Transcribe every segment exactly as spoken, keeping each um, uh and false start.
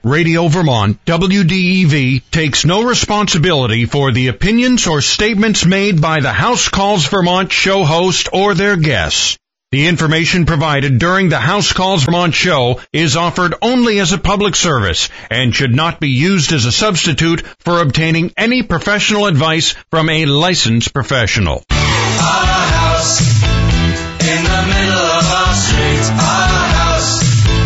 Radio Vermont, W D E V, takes no responsibility for the opinions or statements made by the House Calls Vermont show host or their guests. The information provided during the House Calls Vermont show is offered only as a public service and should not be used as a substitute for obtaining any professional advice from a licensed professional. Our house in the middle of our street. Our house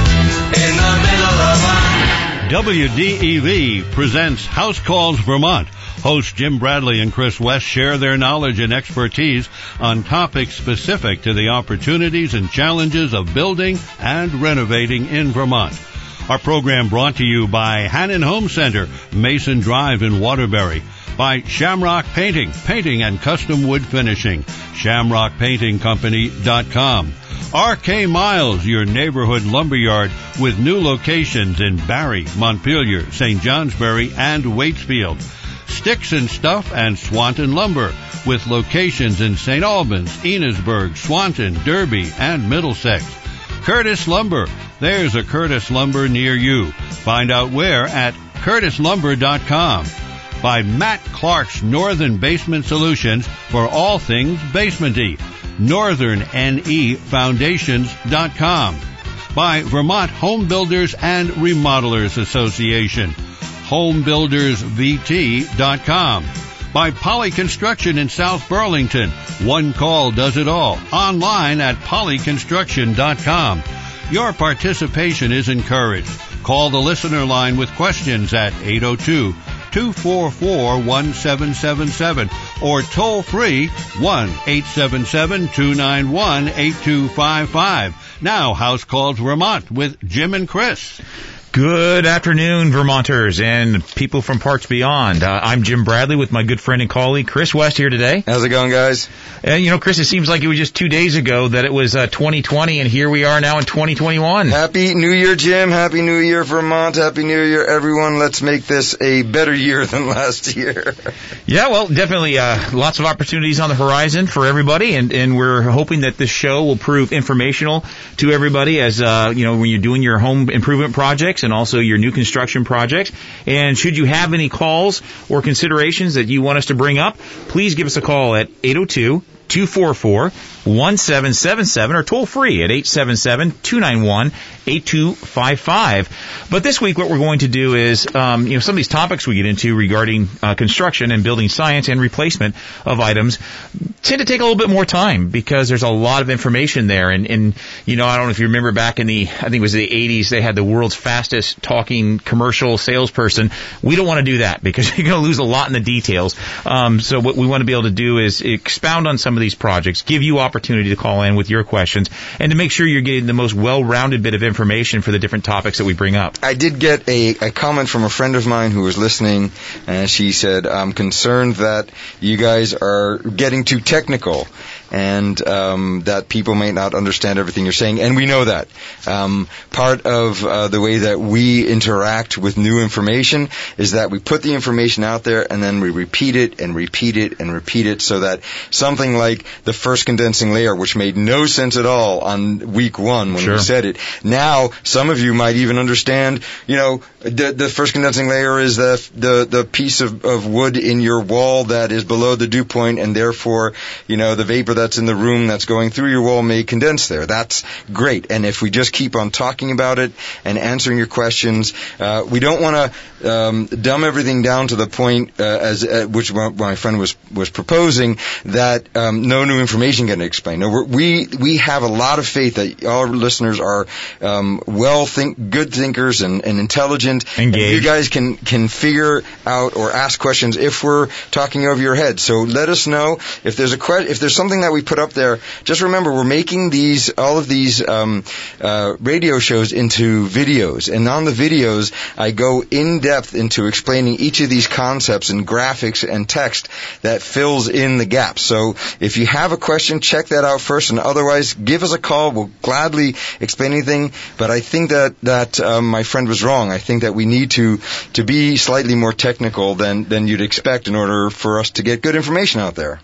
in the middle of our... W D E V presents House Calls Vermont. Hosts Jim Bradley and Chris West share their knowledge and expertise on topics specific to the opportunities and challenges of building and renovating in Vermont. Our program brought to you by Hannon Home Center, Mason Drive in Waterbury. By Shamrock Painting, painting and custom wood finishing, shamrock painting company dot com. R K Miles, your neighborhood lumberyard with new locations in Barrie, Montpelier, Saint Johnsbury, and Waitsfield. Sticks and Stuff and Swanton Lumber with locations in Saint Albans, Enosburg, Swanton, Derby, and Middlesex. Curtis Lumber, there's a Curtis Lumber near you. Find out where at curtis lumber dot com. By Matt Clark's Northern Basement Solutions for all things basementy. northern N E foundations dot com. By Vermont Home Builders and Remodelers Association. home builders v t dot com. By Poly Construction in South Burlington. One call does it all. Online at poly construction dot com. Your participation is encouraged. Call the listener line with questions at eight oh two, two four four, one seven seven seven or toll free one eight seven seven, two nine one, eight two five five. Now, House Calls Vermont with Jim and Chris. Good afternoon, Vermonters and people from parts beyond. Uh, I'm Jim Bradley with my good friend and colleague, Chris West, here today. How's it going, guys? And, you know, Chris, it seems like it was just two days ago that it was uh, twenty twenty, and here we are now in twenty twenty-one. Happy New Year, Jim. Happy New Year, Vermont. Happy New Year, everyone. Let's make this a better year than last year. Yeah, well, definitely uh, lots of opportunities on the horizon for everybody, and, and we're hoping that this show will prove informational to everybody as, uh, you know, when you're doing your home improvement projects and also your new construction projects. And should you have any calls or considerations that you want us to bring up, please give us a call at eight oh two, two four four, one seven seven seven or toll free at eight seven seven, two nine one, eight two five five. But this week what we're going to do is, um, you know, some of these topics we get into regarding uh, construction and building science and replacement of items tend to take a little bit more time because there's a lot of information there. And, and, you know, I don't know if you remember back in the, I think it was the eighties, they had the world's fastest talking commercial salesperson. We don't want to do that because you're going to lose a lot in the details. Um, so what we want to be able to do is expound on some of these projects, give you opportunity to call in with your questions, and to make sure you're getting the most well-rounded bit of information for the different topics that we bring up. I did get a, a comment from a friend of mine who was listening, and she said, I'm concerned that you guys are getting too technical and um, that people may not understand everything you're saying, and we know that. Um, part of uh, the way that we interact with new information is that we put the information out there and then we repeat it and repeat it and repeat it so that something like the first condensing layer, which made no sense at all on week one when Sure. we said it, now some of you might even understand, you know, the, the first condensing layer is the the, the piece of, of wood in your wall that is below the dew point, and therefore, you know, the vapor that's in the room that's going through your wall may condense there. That's great. And if we just keep on talking about it and answering your questions, uh, we don't want to um, dumb everything down to the point, uh, as uh, which my friend was was proposing, that um, no new information can explain. No, we're, we we have a lot of faith that our listeners are um, well think, good thinkers and, and intelligent. Engaged. And you guys can can figure out or ask questions if we're talking over your head. So let us know if there's a que- if there's something that we put up there. Just remember, we're making these all of these um, uh, radio shows into videos, and on the videos, I go in depth into explaining each of these concepts and graphics and text that fills in the gaps. So if you have a question, check that out first, and otherwise, give us a call. We'll gladly explain anything. But I think that that um, my friend was wrong. I think that we need to to be slightly more technical than than you'd expect in order for us to get good information out there.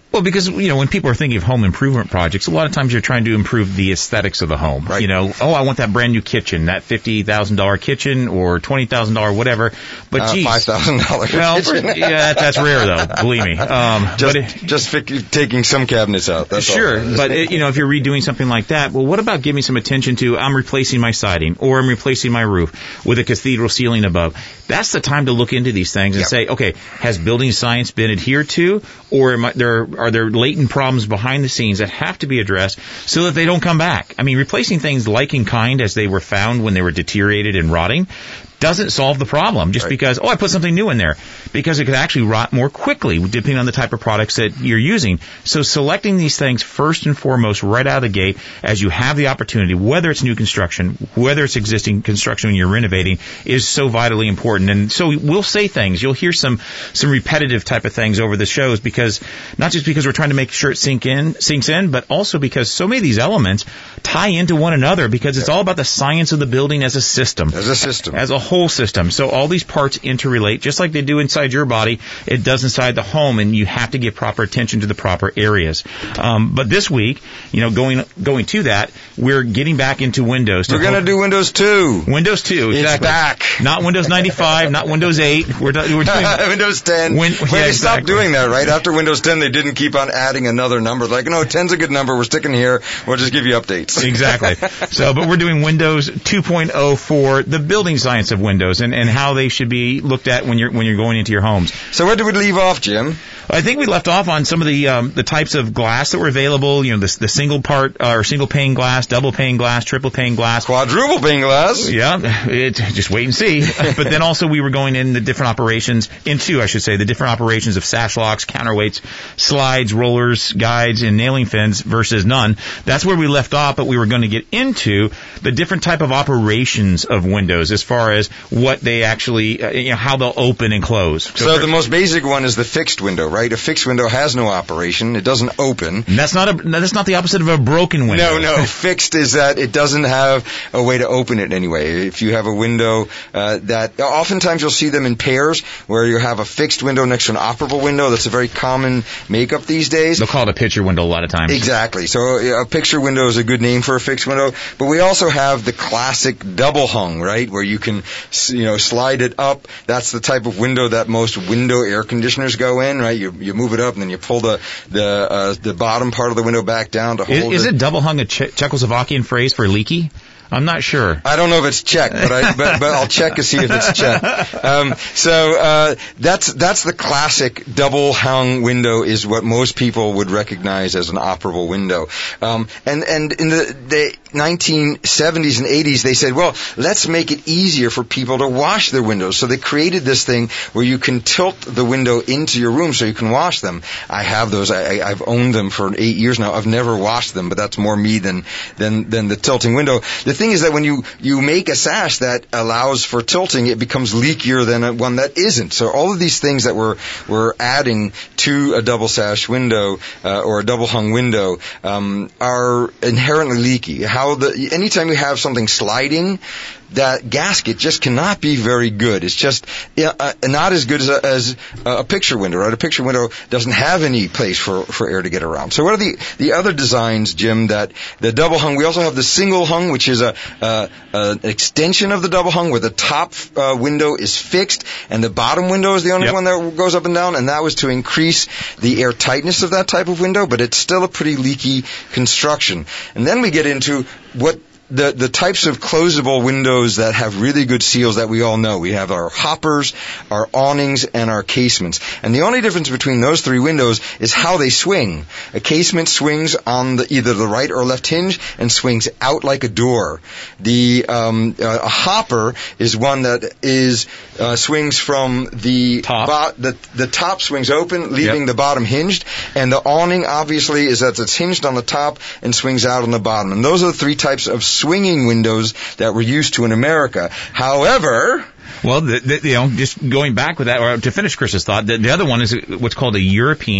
Well, because, you know, when people are thinking of home improvement projects, a lot of times you're trying to improve the aesthetics of the home. Right. You know, oh, I want that brand new kitchen, that fifty thousand dollars kitchen or twenty thousand dollars whatever. But, uh, geez. five thousand dollars well, kitchen. yeah, that's rare, though, believe me. Um, just but it, just fi- taking some cabinets out. That's sure, all. but, it, you know, if you're redoing something like that, well, what about giving some attention to, I'm replacing my siding or I'm replacing my roof with a cathedral ceiling above? That's the time to look into these things and Yep. say, okay, has building science been adhered to, or am I, there are there latent problems behind the scenes that have to be addressed so that they don't come back? I mean, replacing things like in kind as they were found when they were deteriorated and rotting doesn't solve the problem just Right. because, oh, I put something new in there, because it could actually rot more quickly depending on the type of products that you're using. So selecting these things first and foremost right out of the gate as you have the opportunity, whether it's new construction, whether it's existing construction when you're renovating, is so vitally important. And so we'll say things. You'll hear some some repetitive type of things over the shows, because not just because we're trying to make sure it sink in, sinks in, but also because so many of these elements tie into one another, because it's all about the science of the building as a system. As a system. As a whole system. So all these parts interrelate, just like they do inside your body, it does inside the home, and you have to give proper attention to the proper areas. Um, but this week, you know, going going to that, we're getting back into Windows. We're going to do Windows two. Windows two. It's Exactly. back. Not Windows ninety-five, not Windows eight. We're, do, we're doing Windows ten. Win- Wait, yeah, they exactly. stopped doing that, right? After Windows ten, they didn't keep on adding another number. Like, no, ten's a good number. We're sticking here. We'll just give you updates. Exactly. So, but we're doing Windows two point oh for the building science of Windows, and, and how they should be looked at when you're when you're going into your homes. So where did we leave off, Jim? I think we left off on some of the um, the types of glass that were available. You know, the, the single part uh, or single pane glass, double pane glass, triple pane glass. Quadruple pane glass. Yeah, it, just wait and see. But then also we were going in the different operations, into, I should say, the different operations of sash locks, counterweights, slides, rollers, guides, and nailing fins versus none. That's where we left off, but we were going to get into the different type of operations of Windows as far as what they actually, uh, you know, how they'll open and close. So, So for- the most basic one is the fixed window, right? A fixed window has no operation. It doesn't open. and that's not a that's not the opposite of a broken window. No, no. Fixed is that it doesn't have a way to open it anyway. If you have a window uh, that, oftentimes you'll see them in pairs, where you have a fixed window next to an operable window. That's a very common makeup these days. They'll call it a picture window a lot of times. Exactly. So a picture window is a good name for a fixed window. But we also have the classic double hung, right, where you can, you know, slide it up. That's the type of window that most window air conditioners go in, right? You you move it up and then you pull the the uh, the bottom part of the window back down to Is, hold is it. it double hung a che- Czechoslovakian phrase for leaky? I'm not sure. I don't know if it's Czech, but I but, but I'll check to see if it's Czech. Um, so uh, that's that's the classic double hung window, is what most people would recognize as an operable window. Um, and and in the, the nineteen seventies and eighties, they said, well, let's make it easier for people to wash their windows. So they created this thing where you can tilt the window into your room so you can wash them. I have those. I, I, I've owned them for eight years now. I've never washed them, but that's more me than than than the tilting window. The thing is that when you, you make a sash that allows for tilting, it becomes leakier than a, one that isn't. So all of these things that we're, we're adding to a double sash window, uh, or a double hung window, um, are inherently leaky. How the, anytime you have something sliding, that gasket just cannot be very good. It's just uh, not as good as a, as a picture window, right? A picture window doesn't have any place for, for air to get around. So what are the, the other designs, Jim, that the double hung? We also have the single hung, which is a, a, a an extension of the double hung, where the top uh, window is fixed and the bottom window is the only Yep. one that goes up and down, and that was to increase the air tightness of that type of window, but it's still a pretty leaky construction. And then we get into what The, the types of closable windows that have really good seals that we all know. We have our hoppers, our awnings, and our casements. And the only difference between those three windows is how they swing. A casement swings on the, either the right or left hinge and swings out like a door. The um, uh, a hopper is one that is uh, swings from the Top. bo- the the top swings open, leaving Yep. the bottom hinged, and the awning obviously is that it's hinged on the top and swings out on the bottom. And those are the three types of swinging windows that we're used to in America. However, Well, the, the, you know, just going back with that, or to finish Chris's thought, the, the other one is what's called a European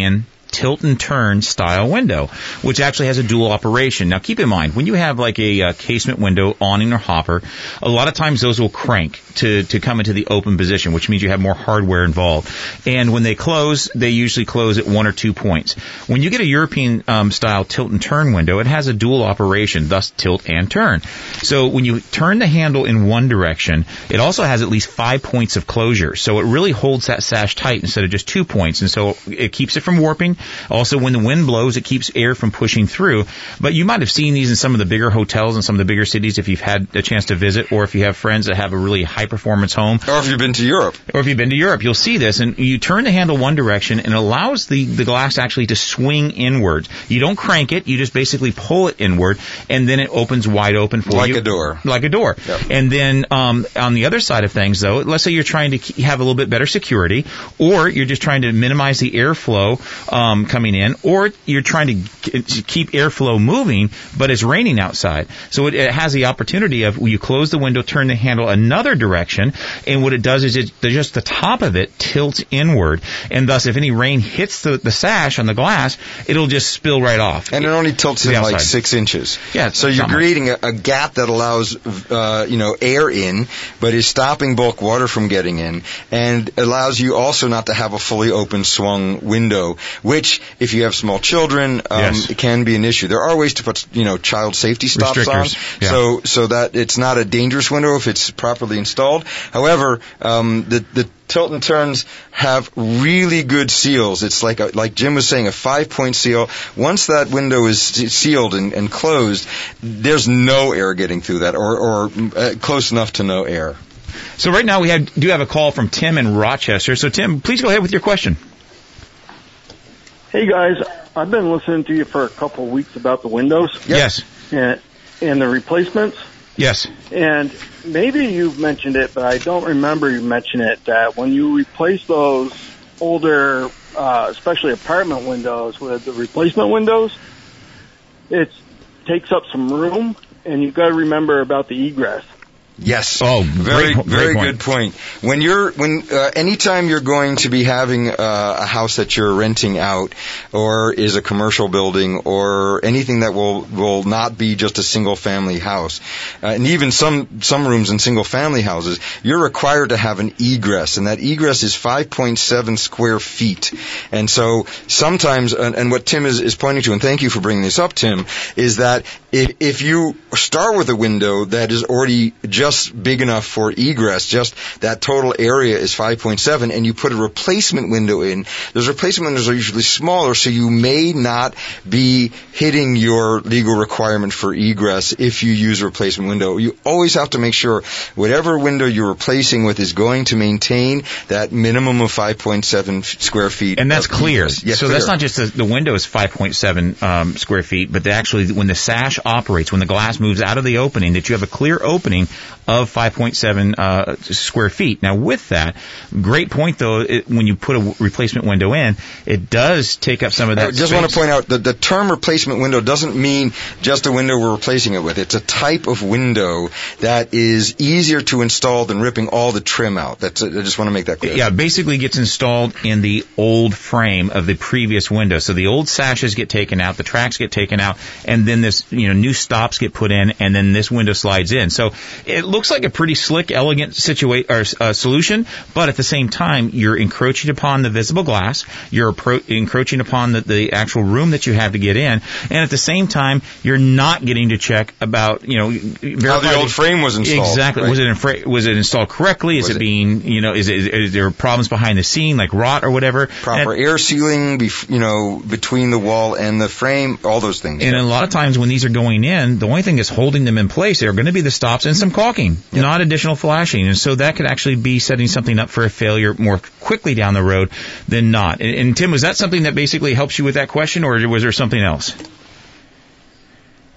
tilt and turn style window, which actually has a dual operation. Now, keep in mind, when you have like a uh, casement window, awning, or hopper, a lot of times those will crank to, to come into the open position, which means you have more hardware involved. And when they close, they usually close at one or two points. When you get a European um, style tilt and turn window, it has a dual operation, thus tilt and turn. So when you turn the handle in one direction, it also has at least five points of closure. So it really holds that sash tight instead of just two points. And so it keeps it from warping. Also, when the wind blows, it keeps air from pushing through. But you might have seen these in some of the bigger hotels in some of the bigger cities if you've had a chance to visit, or if you have friends that have a really high-performance home. Or if you've been to Europe. Or if you've been to Europe, you'll see this. And you turn the handle one direction, and it allows the, the glass actually to swing inward. You don't crank it. You just basically pull it inward, and then it opens wide open for like you. Like a door. Like a door. Yep. And then um, on the other side of things, though, let's say you're trying to keep, have a little bit better security, or you're just trying to minimize the airflow um, coming in, or you're trying to keep airflow moving, but it's raining outside. So it, it has the opportunity of you close the window, turn the handle another direction, and what it does is it, just the top of it tilts inward, and thus if any rain hits the, the sash on the glass, it'll just spill right off. And it only tilts in outside. like six inches. Yeah, so you're creating a, a gap that allows uh, you know air in, but is stopping bulk water from getting in, and allows you also not to have a fully open swung window, which if you have small children, um, yes. it can be an issue. There are ways to put you know child safety stops on, yeah. so so that it's not a dangerous window if it's properly installed. However, um, the the tilt and turns have really good seals. It's like a, like Jim was saying, a five-point seal. Once that window is sealed and, and closed, there's no air getting through that, or, or uh, close enough to no air. So right now we have, do have a call from Tim in Rochester. So Tim, please go ahead with your question. Hey guys, I've been listening to you for a couple of weeks about the windows. Yep. Yes. And, and the replacements. Yes. And maybe you've mentioned it, but I don't remember you mentioning it, that when you replace those older, uh, especially apartment windows with the replacement windows, it takes up some room, and you've got to remember about the egress. Yes. Oh, very, great, very great good point. When you're, when, uh, anytime you're going to be having uh, a house that you're renting out, or is a commercial building, or anything that will will not be just a single family house, uh, and even some some rooms in single family houses, you're required to have an egress, and that egress is five point seven square feet. And so sometimes, and, and what Tim is, is pointing to, and thank you for bringing this up, Tim, is that if, if you start with a window that is already just Just big enough for egress, just that total area is five point seven, and you put a replacement window in, those replacement windows are usually smaller, so you may not be hitting your legal requirement for egress if you use a replacement window. You always have to make sure whatever window you're replacing with is going to maintain that minimum of five point seven square feet. And that's clear. Yes, so clear. That's not just the, the window is five point seven um, square feet, but actually when the sash operates, when the glass moves out of the opening, that you have a clear opening of five point seven uh, square feet. Now, with that, great point though, it, when you put a replacement window in, it does take up some of that I just space. want to point out that the term replacement window doesn't mean just a window we're replacing it with. It's a type of window that is easier to install than ripping all the trim out. That's, I just want to make that clear. Yeah, basically gets installed in the old frame of the previous window. So the old sashes get taken out, the tracks get taken out, and then this, you know, new stops get put in, and then this window slides in. So it looks like a pretty slick, elegant situa- or, uh, solution, but at the same time, you're encroaching upon the visible glass, you're appro- encroaching upon the, the actual room that you have to get in, and at the same time, you're not getting to check about, you know, how the old frame was installed. Exactly. Right. Was it infra- was it installed correctly? Is Was it, it being, you know, is, it, is there problems behind the scene, like rot or whatever? Proper and, air sealing, bef- you know, between the wall and the frame, all those things. And a lot of times when these are going in, the only thing that's holding them in place are going to be the stops and some caulking, yep. not additional flashing. And so that could actually be setting something up for a failure more quickly down the road than not. And, and Tim, was that something that basically helps you with that question, or was there something else?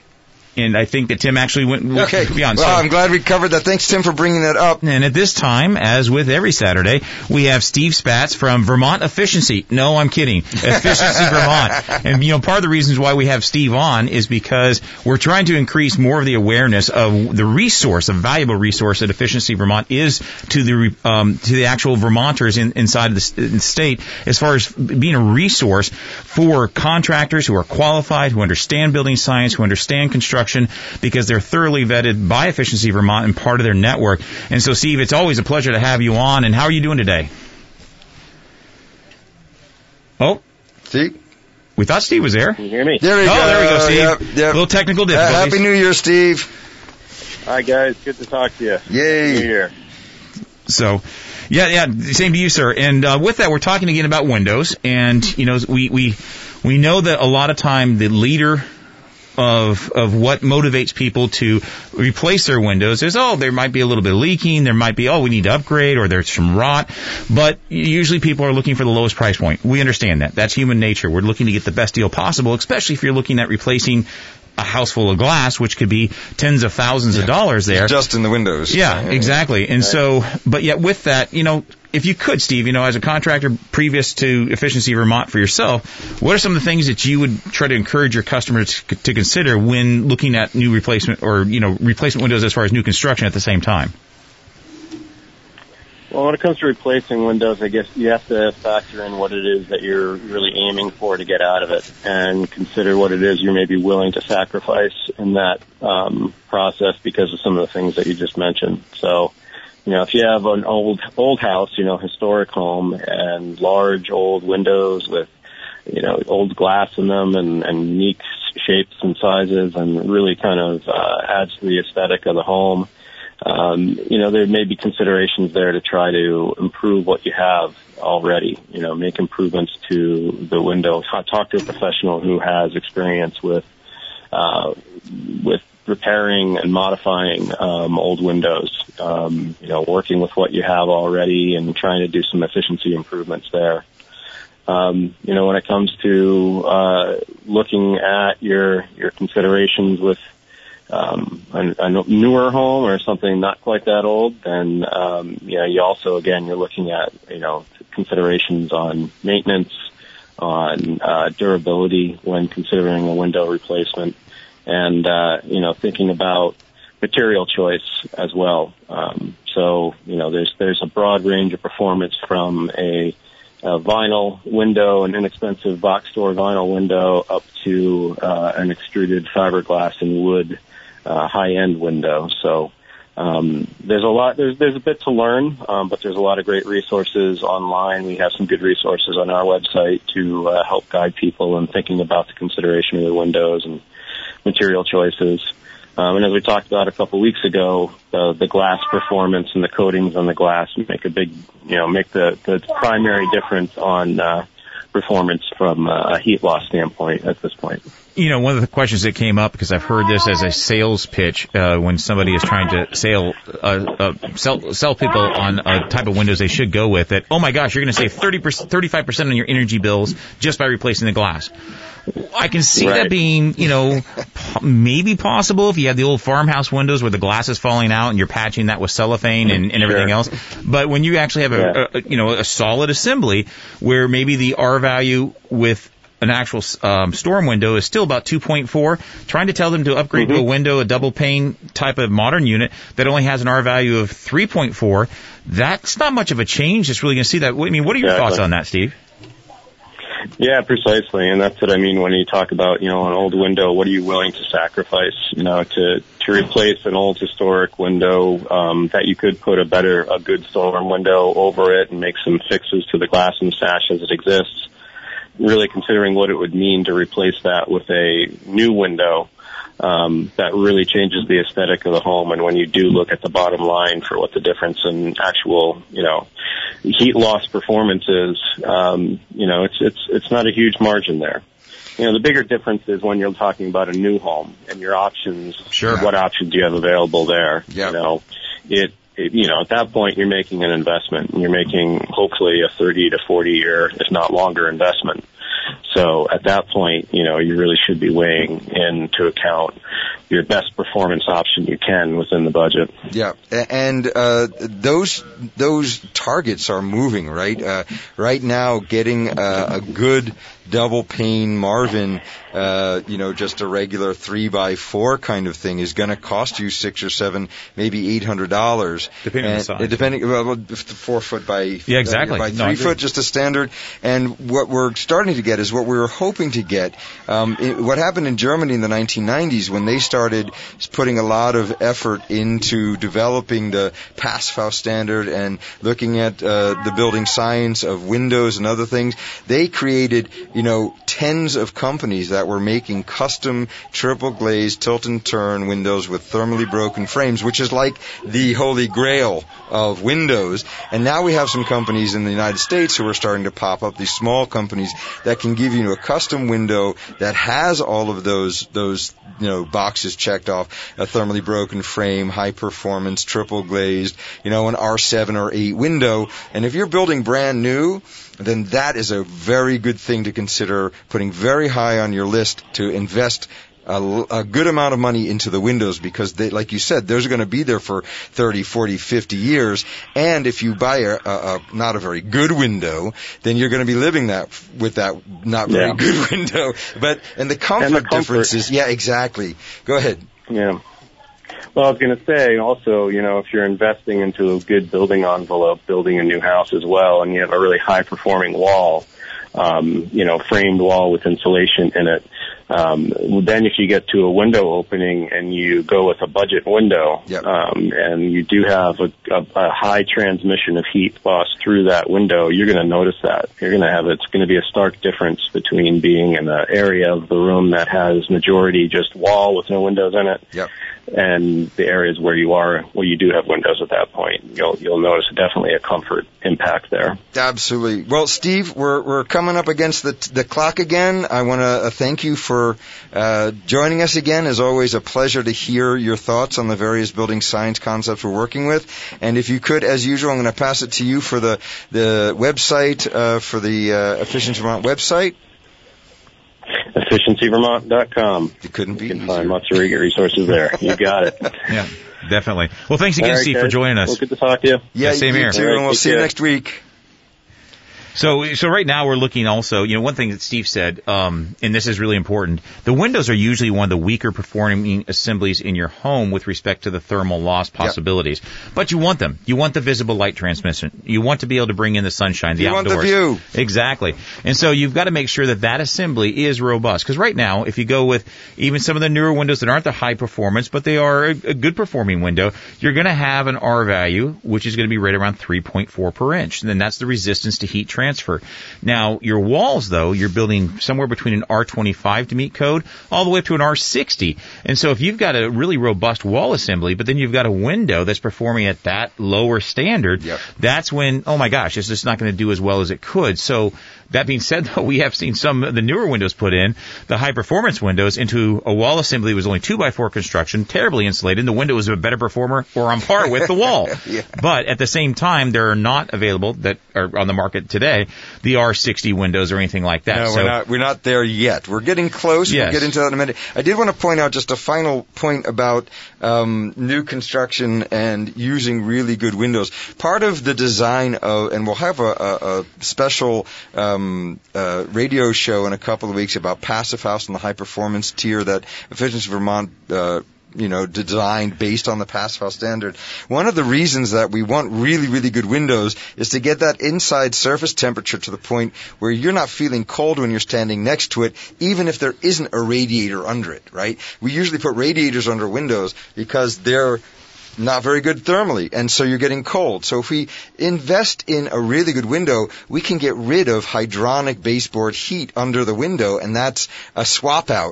And I think that Tim actually went Okay. beyond. Well, So- I'm glad we covered that. Thanks, Tim, for bringing that up. And at this time, as with every Saturday, we have Steve Spatz from Vermont Efficiency. No, I'm kidding. Efficiency Vermont. And, you know, part of the reasons why we have Steve on is because we're trying to increase more of the awareness of the resource, a valuable resource that Efficiency Vermont is to the um, to the actual Vermonters in, inside of the, st- the state, as far as being a resource for contractors who are qualified, who understand building science, who understand construction, because they're thoroughly vetted by Efficiency Vermont and part of their network. And so, Steve, it's always a pleasure to have you on. And how are you doing today? Oh, See? we thought Steve was there. Can you hear me? There we oh, go. there we go, Steve. Yep, yep. A little technical Uh, difficulties. Happy New Year, Steve. Hi, guys. Good to talk to you. Yay. New Year. So, yeah, yeah, same to you, sir. And uh, with that, we're talking again about Windows. And, you know, we, we, we know that a lot of time the leader of of what motivates people to replace their windows is, oh, there might be a little bit of leaking, there might be, oh, we need to upgrade, or there's some rot. But usually people are looking for the lowest price point. We understand that. That's human nature. We're looking to get the best deal possible, especially if you're looking at replacing a house full of glass, which could be tens of thousands Yeah. of dollars there. Just in the windows. Yeah, exactly. And so, but yet with that, you know, if you could, Steve, you know, as a contractor previous to Efficiency Vermont for yourself, what are some of the things that you would try to encourage your customers to, to consider when looking at new replacement or, you know, replacement windows as far as new construction at the same time? Well, when it comes to replacing windows, I guess you have to factor in what it is that you're really aiming for to get out of it, and consider what it is you may be willing to sacrifice in that um, process because of some of the things that you just mentioned. So, you know, if you have an old old house, you know, historic home, and large old windows with, you know, old glass in them and, and unique shapes and sizes, and really kind of uh, adds to the aesthetic of the home. Um, you know, there may be considerations there to try to improve what you have already, you know, make improvements to the window. Talk to a professional who has experience with, uh, with repairing and modifying, um, old windows, um, you know, working with what you have already and trying to do some efficiency improvements there. Um, you know, when it comes to, uh, looking at your, your considerations with, Um, a, a newer home or something not quite that old, then, um, you know, you also, again, you're looking at, you know, considerations on maintenance, on, uh, durability when considering a window replacement, and, uh, you know, thinking about material choice as well. Um, so, you know, there's, there's a broad range of performance from a, a vinyl window, an inexpensive box store vinyl window, up to, uh, an extruded fiberglass and wood Uh, high-end window. So um, there's a lot, there's there's a bit to learn, um, but there's a lot of great resources online. We have some good resources on our website to uh, help guide people in thinking about the consideration of the windows and material choices. Um, and as we talked about a couple weeks ago, uh, the glass performance and the coatings on the glass make a big, you know, make the, the primary difference on uh, performance from uh, a heat loss standpoint at this point. You know, one of the questions that came up, because I've heard this as a sales pitch, uh, when somebody is trying to sell, uh, uh, sell, sell people on a type of windows they should go with, that, oh my gosh, you're going to save thirty percent, thirty-five percent on your energy bills just by replacing the glass. I can see Right. that being, you know, maybe possible if you have the old farmhouse windows where the glass is falling out and you're patching that with cellophane and, and everything Sure. else. But when you actually have a, Yeah. a, you know, a solid assembly where maybe the R value with an actual um, storm window is still about two point four, trying to tell them to upgrade Mm-hmm. to a window, a double pane type of modern unit that only has an R value of three point four, that's not much of a change. It's really going to see that. I mean, what are your Exactly. thoughts on that, Steve? Yeah, precisely, and that's what I mean when you talk about, you know, an old window. What are you willing to sacrifice, you know, to to replace an old historic window um, that you could put a better, a good storm window over it and make some fixes to the glass and sash as it exists. Really considering what it would mean to replace that with a new window um, that really changes the aesthetic of the home. And when you do look at the bottom line for what the difference in actual, you know, heat loss performance is, um, you know, it's it's it's not a huge margin there. You know, the bigger difference is when you're talking about a new home and your options. Sure. What options do you have available there? Yeah. You know, it. It, you know, at that point, you're making an investment, and you're making hopefully a thirty to forty year, if not longer, investment. So at that point, you know, you really should be weighing into account your best performance option you can within the budget. Yeah, and uh, those those targets are moving, right? Uh, right now, getting uh, a good double pane Marvin, uh, you know, just a regular three by four kind of thing is going to cost you six or seven, maybe eight hundred dollars. Depending on the size. Depending, well, four foot by yeah, exactly. by three no, foot, just a standard. And what we're starting to get is what we were hoping to get. Um, it, what happened in Germany in the nineteen nineties when they started putting a lot of effort into developing the Passfaust standard and looking at uh, the building science of windows and other things, they created, you know, tens of companies that were making custom triple glazed tilt and turn windows with thermally broken frames, which is like the holy grail of windows. And now we have some companies in the United States who are starting to pop up, these small companies that can give you a custom window that has all of those those you know boxes checked off: a thermally broken frame, high performance, triple glazed, you know, an R seven or eight window. And if you're building brand new, then that is a very good thing to consider putting very high on your list to invest a, a good amount of money into the windows, because they, like you said, those are going to be there for thirty, forty, fifty years. And if you buy a, a, a not a very good window, then you're going to be living that with that not very yeah. good window. But and the comfort, and the comfort differences, yeah, exactly. Go ahead. Yeah. Well, I was going to say also, you know, if you're investing into a good building envelope, building a new house as well, and you have a really high-performing wall, um, you know, framed wall with insulation in it, um, then if you get to a window opening and you go with a budget window, yep. um, and you do have a, a, a high transmission of heat loss through that window, you're going to notice that. You're going to have, it's going to be a stark difference between being in an area of the room that has majority just wall with no windows in it. Yep. And the areas where you are, where you do have windows at that point, you'll you'll notice definitely a comfort impact there. Absolutely. Well, Steve, we're we're coming up against the the clock again. I want to thank you for uh, joining us again. It's always a pleasure to hear your thoughts on the various building science concepts we're working with. And if you could, as usual, I'm going to pass it to you for the the website uh, for the uh, Efficiency Vermont website. efficiency vermont dot com. It couldn't be You can easier. find lots of resources there. You got it. Yeah, definitely. Well, thanks again, All right, Steve, guys. for joining us. Well, good to talk to you. Yeah, Yeah, same you here. too, All right, and we'll take see you care. next week. So, so right now we're looking also, you know, one thing that Steve said, um, and this is really important, the windows are usually one of the weaker performing assemblies in your home with respect to the thermal loss possibilities. Yep. But you want them. You want the visible light transmission. You want to be able to bring in the sunshine, the you outdoors. want the view. Exactly. And so you've got to make sure that that assembly is robust. Because right now, if you go with even some of the newer windows that aren't the high performance, but they are a, a good performing window, you're going to have an R value, which is going to be right around three point four per inch. And then that's the resistance to heat transfer. Now, your walls, though, you're building somewhere between an R twenty-five to meet code all the way up to an R sixty. And so if you've got a really robust wall assembly, but then you've got a window that's performing at that lower standard, yep. that's when, oh my gosh, it's just not going to do as well as it could. So that being said, though, we have seen some of the newer windows put in, the high-performance windows, into a wall assembly that was only two by four construction, terribly insulated, and the window was a better performer or on par with the wall. Yeah. But at the same time, there are not available, that are on the market today, the R sixty windows or anything like that. No, so, we're not. We're not there yet. We're getting close. Yes. We'll get into that in a minute. I did want to point out just a final point about um, new construction and using really good windows. Part of the design of, and we'll have a, a, a special um, uh, radio show in a couple of weeks about Passive House and the high performance tier that Efficiency Vermont Uh, you know, designed based on the Passfaust standard. One of the reasons that we want really, really good windows is to get that inside surface temperature to the point where you're not feeling cold when you're standing next to it, even if there isn't a radiator under it, right? We usually put radiators under windows because they're not very good thermally, and so you're getting cold. So if we invest in a really good window, we can get rid of hydronic baseboard heat under the window, and that's a swap out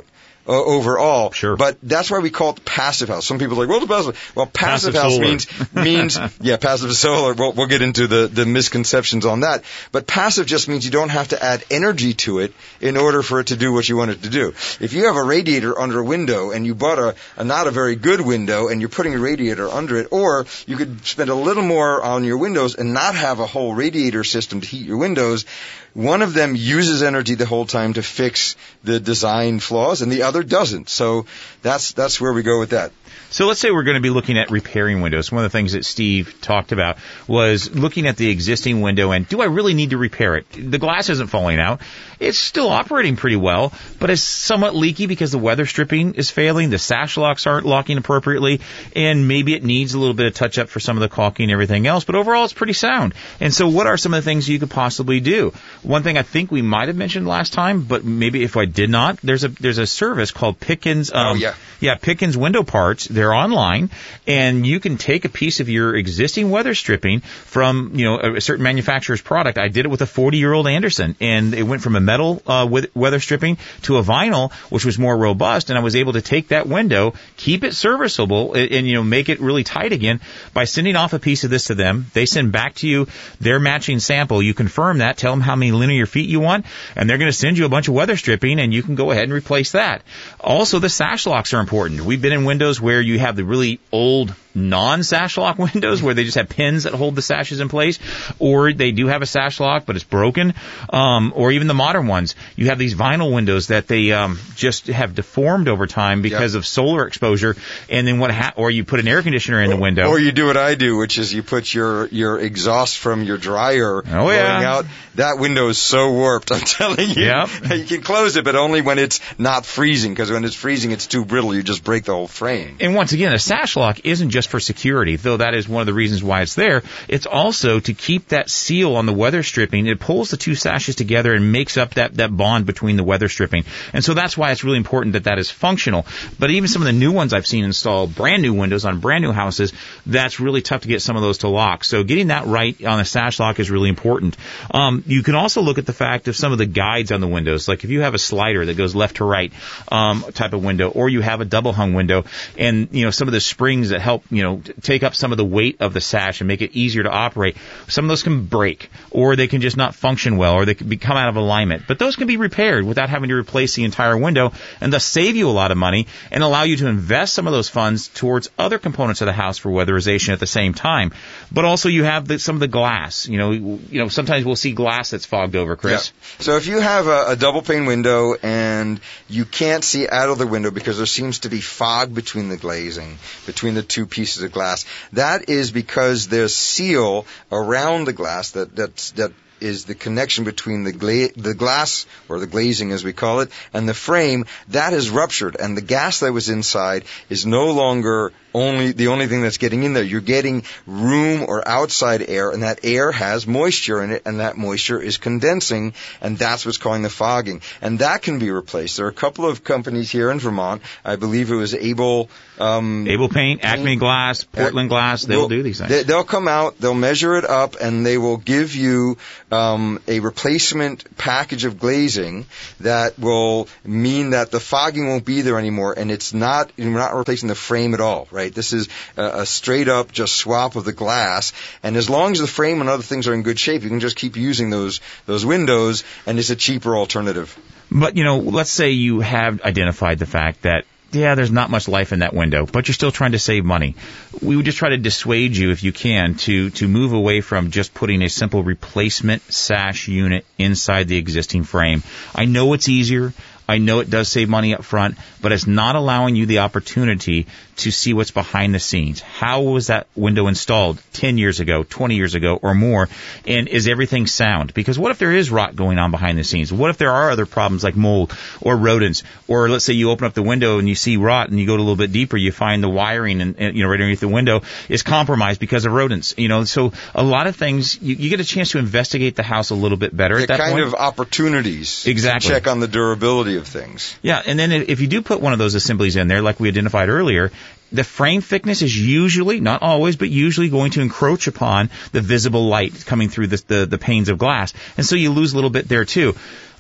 uh, overall. Sure. But that's why we call it passive house. Some people are like, well, the passive. Well, passive, Passive house solar. means means yeah, passive solar. We'll, we'll get into the the misconceptions on that. But passive just means you don't have to add energy to it in order for it to do what you want it to do. If you have a radiator under a window and you bought a, a not a very good window and you're putting a radiator under it, or you could spend a little more on your windows and not have a whole radiator system to heat your windows. One of them uses energy the whole time to fix the design flaws, and the other doesn't. So that's that's where we go with that. So let's say we're going to be looking at repairing windows. One of the things that Steve talked about was looking at the existing window and do I really need to repair it? The glass isn't falling out. It's still operating pretty well, but it's somewhat leaky because the weather stripping is failing. The sash locks aren't locking appropriately, and maybe it needs a little bit of touch-up for some of the caulking and everything else, but overall it's pretty sound. And so what are some of the things you could possibly do? One thing I think we might have mentioned last time, but maybe if I did not, there's a there's a service called Pickens. Um, oh, yeah. Yeah, Pickens Window Parts. They're online, and you can take a piece of your existing weather stripping from, you know, a certain manufacturer's product. I did it with a forty-year-old Anderson, and it went from a metal uh, with weather stripping to a vinyl, which was more robust, and I was able to take that window, keep it serviceable, and, and you know, make it really tight again by sending off a piece of this to them. They send back to you their matching sample. You confirm that, tell them how many linear feet you want, and they're going to send you a bunch of weather stripping, and you can go ahead and replace that. Also, the sash locks are important. We've been in windows where you have the really old non-sash lock windows where they just have pins that hold the sashes in place, or they do have a sash lock but it's broken, um, or even the modern ones. You have these vinyl windows that they um, just have deformed over time because Yep. of solar exposure, and then what? Ha- or you put an air conditioner in the window. Or you do what I do, which is you put your, your exhaust from your dryer Oh, blowing yeah. out. That window is so warped, I'm telling you. Yep. You can close it, but only when it's not freezing, because when it's freezing, it's too brittle. You just break the whole frame. And once again, a sash lock isn't just for security, though that is one of the reasons why it's there. It's also to keep that seal on the weather stripping. It pulls the two sashes together and makes up that, that bond between the weather stripping. And so that's why it's really important that that is functional. But even some of the new ones I've seen install brand new windows on brand new houses, that's really tough to get some of those to lock. So getting that right on a sash lock is really important. Um, you can also look at the fact of some of the guides on the windows. Like if you have a slider that goes left to right um, type of window, or you have a double hung window, and you know some of the springs that help you know take up some of the weight of the sash and make it easier to operate, some of those can break, or they can just not function well, or they can become out of alignment. But those can be repaired without having to replace the entire window, and thus save you a lot of money and allow you to invest some of those funds towards other components of the house for weatherization at the same time. But also you have the, some of the glass. You know, you know sometimes we'll see glass that's fogged over, Chris. Yeah. So if you have a, a double pane window and you can't see out of the window because there seems to be fog between the glazing, between the two pieces of glass, that is because there's seal around the glass that that's, that is the connection between the gla- the glass, or the glazing as we call it, and the frame. That is ruptured, and the gas that was inside is no longer only the only thing that's getting in there. You're getting room or outside air, and that air has moisture in it, and that moisture is condensing, and that's what's causing the fogging. And that can be replaced. There are a couple of companies here in Vermont. I believe it was Able. Um, Able Paint, Acme Glass, Portland Glass, they'll will, do these things. They, they'll come out, they'll measure it up, and they will give you um, a replacement package of glazing that will mean that the fogging won't be there anymore, and it's not, you're not replacing the frame at all, right? This is a, a straight up just swap of the glass, and as long as the frame and other things are in good shape, you can just keep using those those windows, and it's a cheaper alternative. But, you know, let's say you have identified the fact that, yeah, there's not much life in that window, but you're still trying to save money. We would just try to dissuade you, if you can, to, to move away from just putting a simple replacement sash unit inside the existing frame. I know it's easier. I know it does save money up front, but it's not allowing you the opportunity to see what's behind the scenes. How was that window installed ten years ago, twenty years ago, or more? And is everything sound? Because what if there is rot going on behind the scenes? What if there are other problems like mold or rodents? Or let's say you open up the window and you see rot, and you go a little bit deeper, you find the wiring and, and you know right underneath the window is compromised because of rodents. You know, so a lot of things, you, you get a chance to investigate the house a little bit better They're at that kind point. of opportunities Exactly. to check on the durability of things. Yeah, and then if you do put one of those assemblies in there, like we identified earlier, the frame thickness is usually, not always, but usually going to encroach upon the visible light coming through the, the, the panes of glass. And so you lose a little bit there too.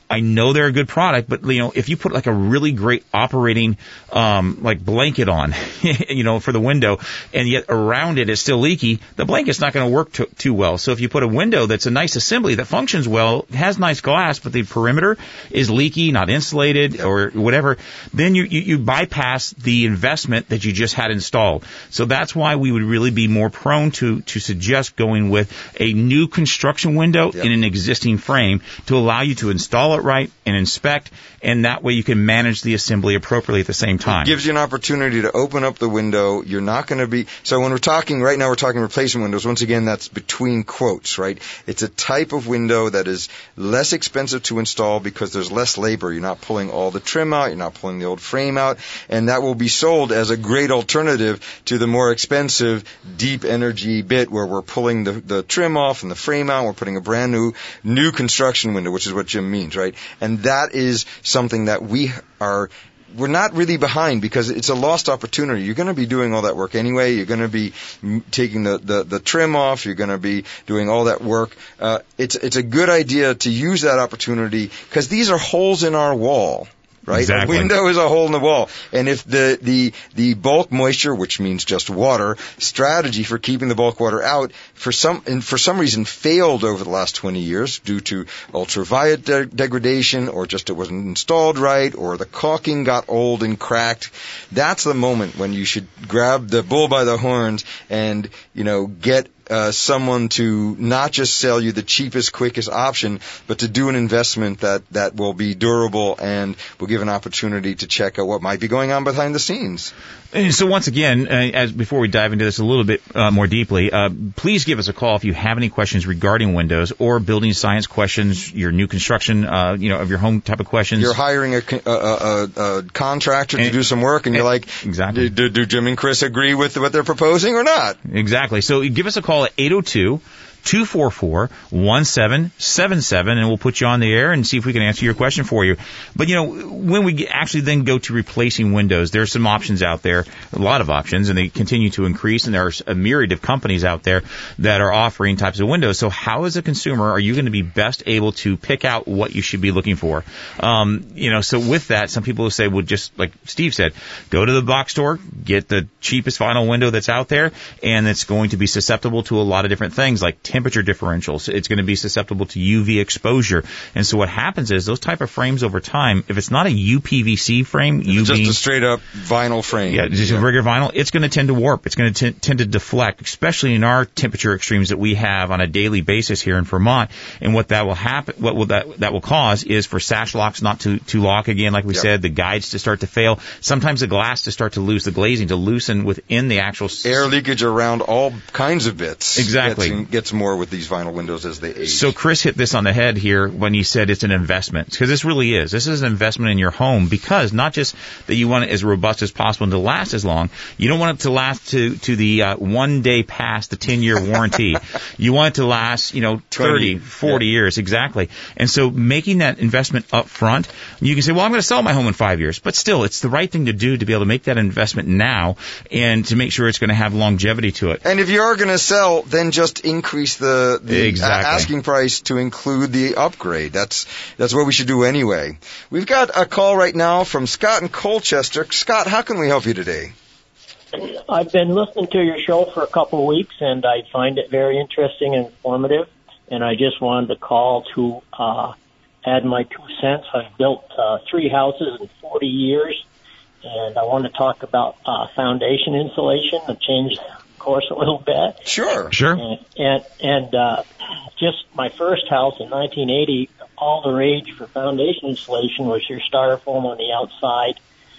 I know they're a good product, but you know, if you put like a really great operating um, like blanket on, you know, for the window, and yet around it is still leaky, the blanket's not going to work too, too well. So if you put a window that's a nice assembly that functions well, has nice glass, but the perimeter is leaky, not insulated, or whatever, then you, you, you bypass the investment that you just had installed. So that's why we would really be more prone to to suggest going with a new construction window yep. in an existing frame to allow you to install it right and inspect, and that way you can manage the assembly appropriately at the same time. It gives you an opportunity to open up the window. You're not going to be, so when we're talking, right now we're talking replacement windows, once again that's between quotes, right? It's a type of window that is less expensive to install because there's less labor. You're not pulling all the trim out, you're not pulling the old frame out, and that will be sold as a great alternative to the more expensive deep energy bit where we're pulling the, the trim off and the frame out, we're putting a brand new, new construction window, which is what Jim means, right? And that is something that we are, we're not really behind because it's a lost opportunity. You're going to be doing all that work anyway. You're going to be taking the, the, the trim off. You're going to be doing all that work. Uh, it's, it's a good idea to use that opportunity because these are holes in our wall. Right? Exactly. A window is a hole in the wall. And if the, the, the bulk moisture, which means just water, strategy for keeping the bulk water out, for some, and for some reason failed over the last twenty years due to ultraviolet de- degradation or just it wasn't installed right or the caulking got old and cracked, that's the moment when you should grab the bull by the horns and, you know, get Uh, someone to not just sell you the cheapest, quickest option, but to do an investment that, that will be durable and will give an opportunity to check out what might be going on behind the scenes. And so once again, uh, as before we dive into this a little bit uh, more deeply, uh, please give us a call if you have any questions regarding windows or building science questions, your new construction, uh, you know, of your home type of questions. You're hiring a, a, a, a contractor and, to do some work, and, and you're like, exactly. do, do Jim and Chris agree with what they're proposing or not? Exactly. So give us a call at eight oh two, two four four, one seven seven seven, and we'll put you on the air and see if we can answer your question for you. But, you know, when we actually then go to replacing windows, there's some options out there, a lot of options, and they continue to increase, and there's a myriad of companies out there that are offering types of windows. So how, as a consumer, are you going to be best able to pick out what you should be looking for? Um, you know, so with that, some people will say, well, just like Steve said, go to the box store, get the cheapest vinyl window that's out there, and it's going to be susceptible to a lot of different things like temperature differentials. It's going to be susceptible to U V exposure. And so what happens is those type of frames over time, if it's not a U P V C frame, U V, just a straight up vinyl frame. Yeah, just yeah. a regular vinyl, it's going to tend to warp. It's going to t- tend to deflect, especially in our temperature extremes that we have on a daily basis here in Vermont. And what that will happen, what will that, that will cause is for sash locks not to, to lock again, like we yep. said, the guides to start to fail, sometimes the glass to start to lose, the glazing to loosen within the actual air leakage around all kinds of bits. Exactly. Gets, gets more with these vinyl windows as they age. So Chris hit this on the head here when he said it's an investment, because this really is. This is an investment in your home, because not just that you want it as robust as possible and to last as long. You don't want it to last to to the uh, one day past the ten year warranty. You want it to last, you know, thirty, forty yeah. years exactly. And so making that investment up front, you can say, well, I'm going to sell my home in five years, but still, it's the right thing to do to be able to make that investment now and to make sure it's going to have longevity to it. And if you are going to sell, then just increase the The exactly. asking price to include the upgrade. That's that's what we should do anyway. We've got a call right now from Scott in Colchester. Scott, how can we help you today? I've been listening to your show for a couple of weeks, and I find it very interesting and informative. And I just wanted to call to uh, add my two cents. I've built uh, three houses in forty years, and I want to talk about uh, foundation insulation and change course a little bit. Sure. Sure. And and, and uh, just my first house in nineteen eighty, all the rage for foundation insulation was your styrofoam on the outside,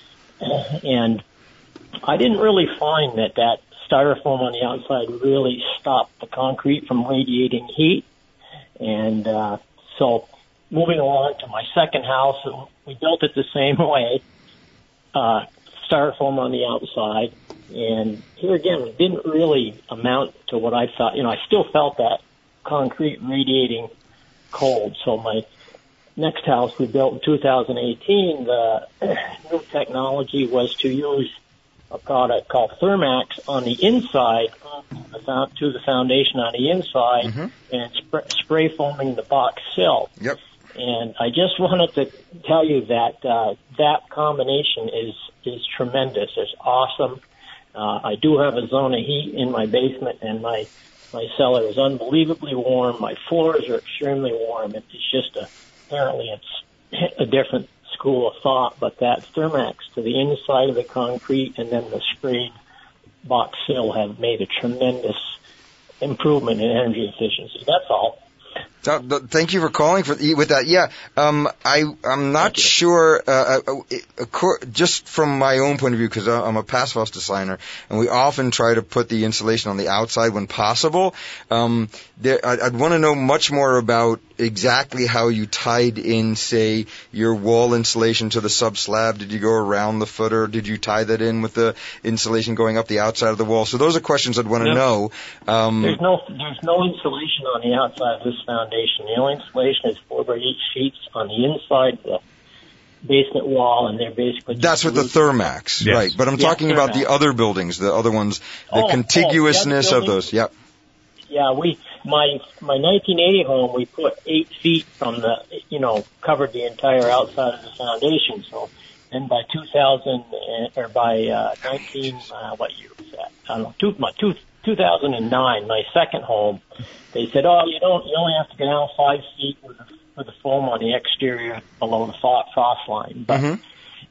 and I didn't really find that that styrofoam on the outside really stopped the concrete from radiating heat. And uh, so moving along to my second house, we built it the same way, uh, styrofoam on the outside. And here again, it didn't really amount to what I thought. You know, I still felt that concrete radiating cold. So my next house we built in two thousand eighteen, the new technology was to use a product called Thermax on the inside, to the foundation on the inside, mm-hmm. and sp- spray foaming the box sill. Yep. And I just wanted to tell you that uh, that combination is is tremendous. It's awesome. Uh, I do have a zone of heat in my basement, and my my cellar is unbelievably warm. My floors are extremely warm. It's just a, apparently it's a different school of thought, but that Thermax to the inside of the concrete and then the sprayed box fill have made a tremendous improvement in energy efficiency. That's all. Uh, thank you for calling for with that. Yeah, um, I I'm not sure. Uh, uh, just from my own point of view, because I'm a passive house designer, and we often try to put the insulation on the outside when possible. Um, there, I'd, I'd want to know much more about exactly how you tied in, say, your wall insulation to the sub slab. Did you go around the footer? Did you tie that in with the insulation going up the outside of the wall? So those are questions I'd want to no. know. Um, there's no there's no insulation on the outside of this foundation. The only insulation is four by eight sheets on the inside of the basement wall, and they're basically that's with the Thermax, yes. right? But I'm yeah, talking Thermax. about the other buildings, the other ones, the oh, contiguousness oh, of those. Yep. Yeah, we my my nineteen eighty home, we put eight feet from the you know covered the entire outside of the foundation. So, and by two thousand or by uh, nineteen uh, what year was that? I don't know. Two, my two. two thousand nine, my second home, they said, oh, you don't, you only have to go down five feet with the, with the foam on the exterior below the frost line. But mm-hmm.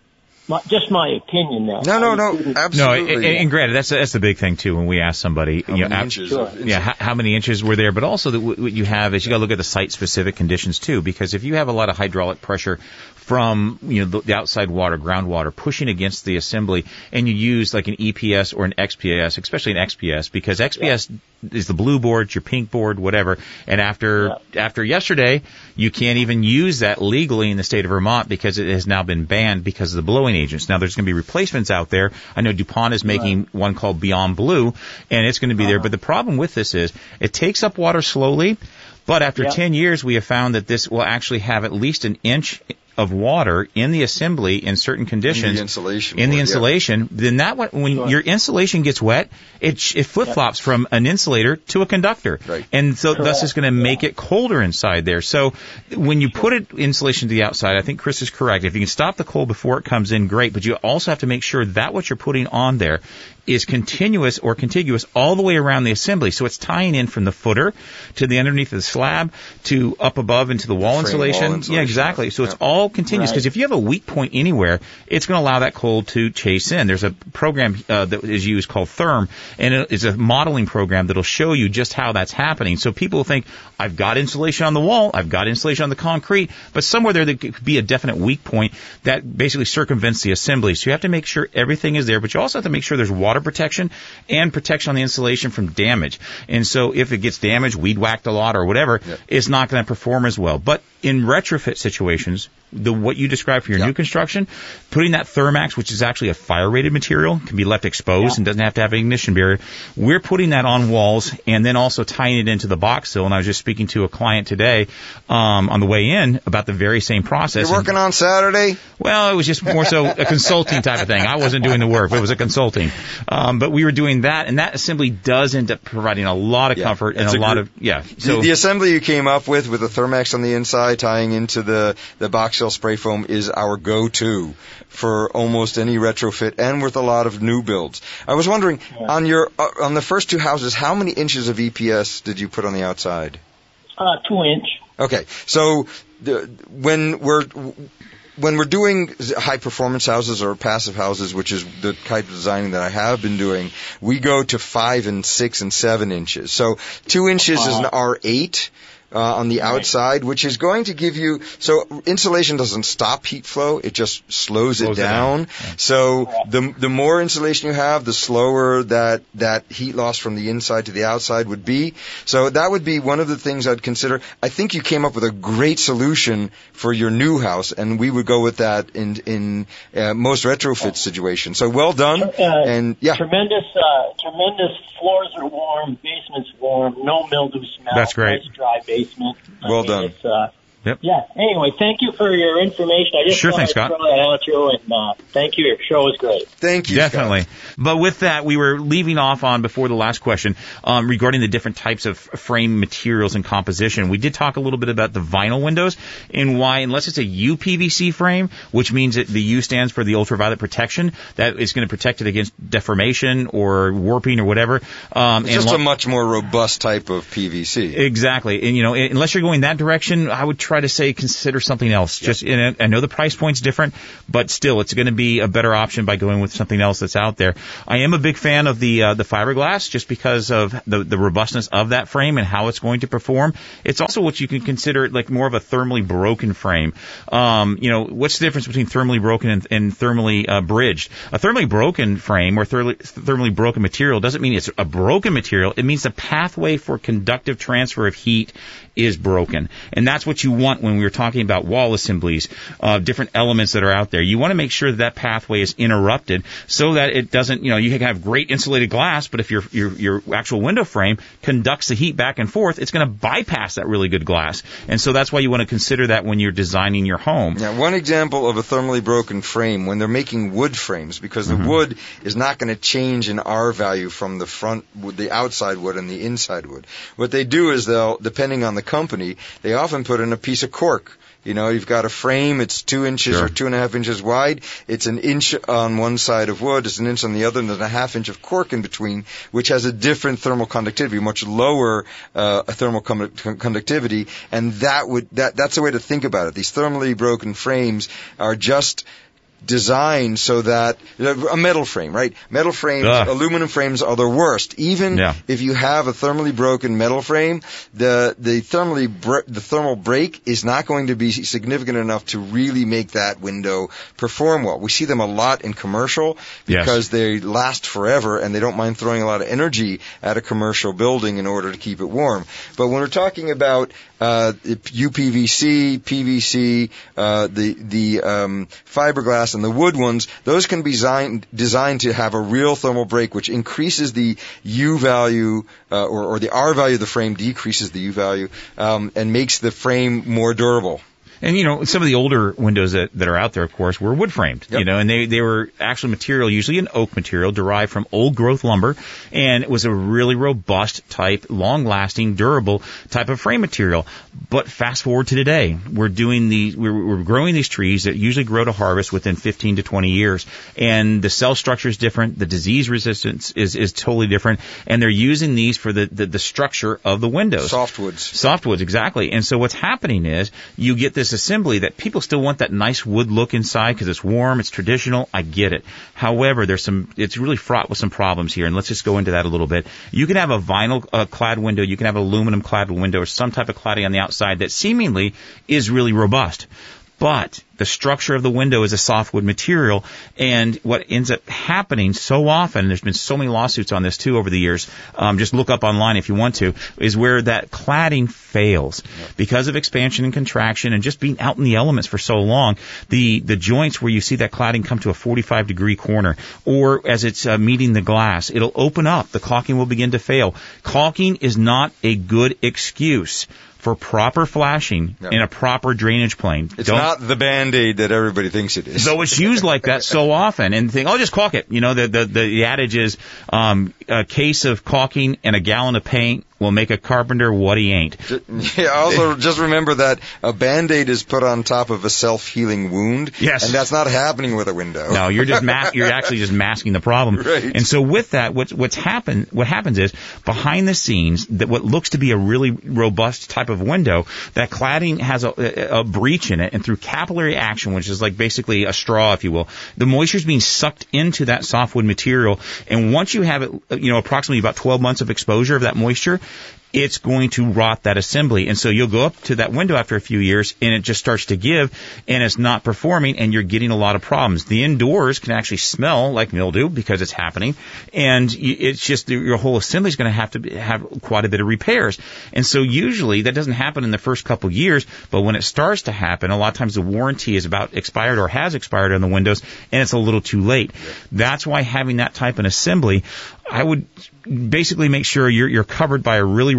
my, just my opinion now. No, no, no, absolutely. No, and, and granted, that's that's the big thing too. When we ask somebody, how you many know, inches? Sure. Of yeah, how, how many inches were there? But also, that what you have is you got to look at the site-specific conditions too, because if you have a lot of hydraulic pressure from you know the, the outside water, groundwater, pushing against the assembly, and you use like an E P S or an X P S, especially an X P S, because X P S yeah. is the blue board, your pink board, whatever. And after yeah. after yesterday, you can't even use that legally in the state of Vermont because it has now been banned because of the blowing agents. Now there's going to be replacements out there. I know DuPont is making right. one called Beyond Blue, and it's going to be uh-huh. there. But the problem with this is it takes up water slowly. But after yeah. ten years, we have found that this will actually have at least an inch of water in the assembly in certain conditions. In the insulation. In the board, insulation. Yeah. Then that one, when sure. your insulation gets wet, it it flip flops yeah. from an insulator to a conductor. Right. And so Correct. thus it's going to make yeah. it colder inside there. So when you put it insulation to the outside, I think Chris is correct. If you can stop the cold before it comes in, great. But you also have to make sure that what you're putting on there is continuous or contiguous all the way around the assembly. So it's tying in from the footer to the underneath of the slab to up above into the wall, Frame insulation. wall insulation. Yeah, exactly. So yeah. it's all continuous because right. if you have a weak point anywhere, it's going to allow that cold to chase in. There's a program uh, that is used called Therm, and it's a modeling program that'll show you just how that's happening. So people think, I've got insulation on the wall, I've got insulation on the concrete, but somewhere there, there could be a definite weak point that basically circumvents the assembly. So you have to make sure everything is there, but you also have to make sure there's water protection and protection on the insulation from damage. And so if it gets damaged, weed whacked a lot or whatever, yep. it's not going to perform as well. But in retrofit situations, the what you described for your yep. new construction, putting that Thermax, which is actually a fire-rated material, can be left exposed yep. and doesn't have to have an ignition barrier. We're putting that on walls and then also tying it into the box sill. And I was just speaking to a client today um, on the way in about the very same process. You're working and, on Saturday? Well, it was just more so a consulting type of thing. I wasn't doing the work, but it was a consulting. Um, but we were doing that, and that assembly does end up providing a lot of yeah, comfort and a, a lot of, yeah. So the, the assembly you came up with, with the Thermax on the inside, tying into the, the box shell spray foam, is our go-to for almost any retrofit and with a lot of new builds. I was wondering, yeah. on your uh, on the first two houses, how many inches of E P S did you put on the outside? Uh, two inch. Okay, so the, when we're when we're doing high performance houses or passive houses, which is the type of designing that I have been doing, we go to five and six and seven inches. So two inches uh-huh. is an R eight. Uh, on the outside, which is going to give you, so insulation doesn't stop heat flow, it just slows, slows it down. It down. Yeah. So the the more insulation you have, the slower that, that heat loss from the inside to the outside would be. So that would be one of the things I'd consider. I think you came up with a great solution for your new house, and we would go with that in in uh, most retrofit situations. So well done. Uh, and yeah. Tremendous, uh, tremendous floors are warm, basement's warm, no mildew smell. That's great. Nice dry basement. I well mean, done. It's, uh, Yep. Yeah. Anyway, thank you for your information. I just Sure thought thing, I'd Scott. throw that out you, and uh, thank you. Your show is great. Thank you, Definitely. Scott. But with that, we were leaving off on before the last question um, regarding the different types of frame materials and composition. We did talk a little bit about the vinyl windows and why, unless it's a U P V C frame, which means that the U stands for the ultraviolet protection, that is going to protect it against deformation or warping or whatever. Um, It's and just lo- a much more robust type of P V C. Exactly. And, you know, unless you're going that direction, I would try to say consider something else. Yep. Just, and I know the price point's different, but still, it's going to be a better option by going with something else that's out there. I am a big fan of the uh, the fiberglass just because of the, the robustness of that frame and how it's going to perform. It's also what you can consider like more of a thermally broken frame. Um, you know, what's the difference between thermally broken and, and thermally uh, bridged? A thermally broken frame or thermally, thermally broken material doesn't mean it's a broken material. It means the pathway for conductive transfer of heat is broken. And that's what you want when we were talking about wall assemblies, uh, different elements that are out there. You want to make sure that that pathway is interrupted so that it doesn't, you know, you can have great insulated glass, but if your your, your actual window frame conducts the heat back and forth, it's going to bypass that really good glass. And so that's why you want to consider that when you're designing your home. Yeah, one example of a thermally broken frame, when they're making wood frames, because the Mm-hmm. wood is not going to change in R value from the front, the outside wood and the inside wood. What they do is they'll, depending on the company, they often put in a piece of cork. You know, you've got a frame, it's two inches Sure. or two and a half inches wide. It's an inch on one side of wood, it's an inch on the other, and there's a half inch of cork in between, which has a different thermal conductivity, much lower uh, thermal com- conductivity. And that would that that's the way to think about it. These thermally broken frames are just designed so that a metal frame, right? Metal frames, Ugh. aluminum frames are the worst. Even Yeah. if you have a thermally broken metal frame, the the thermally bre- the thermal break is not going to be significant enough to really make that window perform well. We see them a lot in commercial because Yes. they last forever and they don't mind throwing a lot of energy at a commercial building in order to keep it warm. But when we're talking about uh, U P V C, P V C, uh, the the um, fiberglass and the wood ones, those can be designed designed to have a real thermal break, which increases the U value uh, or, or the R value of the frame, decreases the U value, um, and makes the frame more durable. And, you know, some of the older windows that, that are out there, of course, were wood framed, Yep. you know, and they, they were actually material, usually an oak material derived from old growth lumber. And it was a really robust type, long lasting, durable type of frame material. But fast forward to today, we're doing the, we're, we're growing these trees that usually grow to harvest within fifteen to twenty years. And the cell structure is different. The disease resistance is, is totally different. And they're using these for the, the, the structure of the windows. Softwoods. Softwoods, exactly. And so what's happening is you get this assembly that people still want that nice wood look inside because it's warm, it's traditional. I get it. However, there's some, it's really fraught with some problems here, and let's just go into that a little bit. You can have a vinyl uh, clad window, you can have an aluminum clad window, or some type of cladding on the outside that seemingly is really robust. But the structure of the window is a softwood material, and what ends up happening so often, there's been so many lawsuits on this too over the years, um, just look up online if you want to, is where that cladding fails. Yep. Because of expansion and contraction and just being out in the elements for so long, the, the joints where you see that cladding come to a forty-five degree corner, or as it's uh, meeting the glass, it'll open up, the caulking will begin to fail. Caulking is not a good excuse for proper flashing Yep. in a proper drainage plane. It's Don't, not the Band-Aid that everybody thinks it is. Though it's used like that so often, and think, oh, just caulk it. You know, the the, the adage is um, a case of caulking and a gallon of paint will make a carpenter what he ain't. Yeah, also just remember that a Band-Aid is put on top of a self-healing wound. Yes. And that's not happening with a window. No, you're just ma- you're actually just masking the problem. Right. And so with that, what's what's happened? What happens is behind the scenes, that what looks to be a really robust type of window, that cladding has a, a, a breach in it, and through capillary action, which is like basically a straw, if you will, the moisture is being sucked into that softwood material. And once you have it, you know, approximately about twelve months of exposure of that moisture, it's going to rot that assembly. And so you'll go up to that window after a few years and it just starts to give and it's not performing and you're getting a lot of problems. The indoors can actually smell like mildew because it's happening, and it's just your whole assembly is going to have to have quite a bit of repairs. And so usually that doesn't happen in the first couple years, but when it starts to happen, a lot of times the warranty is about expired or has expired on the windows and it's a little too late. That's why having that type of assembly, I would basically make sure you're, you're covered by a really